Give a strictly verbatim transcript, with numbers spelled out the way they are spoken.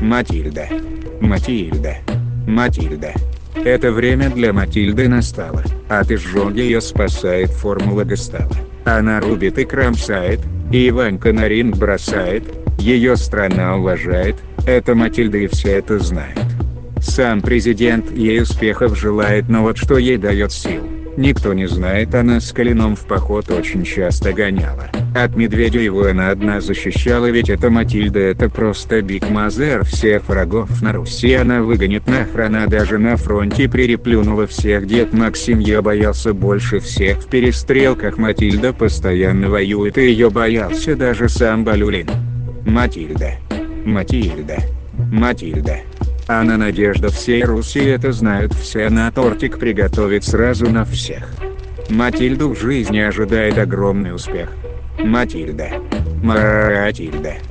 Матильда. Матильда. Матильда. Это время для Матильды настало. От изжоги ее спасает формула Гестава. Она рубит и кромсает, и Иванка на ринг бросает. Ее страна уважает, это Матильда и все это знают. Сам президент ей успехов желает, но вот что ей дает сил, никто не знает. Она с Калином в поход очень часто гоняла. От Медведя его она одна защищала, ведь это Матильда, это просто Биг Мазер всех врагов на Руси. Она выгонит нахрен, она даже на фронте переплюнула всех. Дед Максим ее боялся больше всех в перестрелках. Матильда постоянно воюет, и ее боялся даже сам Балюлин. Матильда. Матильда. Матильда. Она надежда всей Руси, это знают все. Она тортик приготовит сразу на всех. Матильду в жизни ожидает огромный успех. Матильда. Матильда.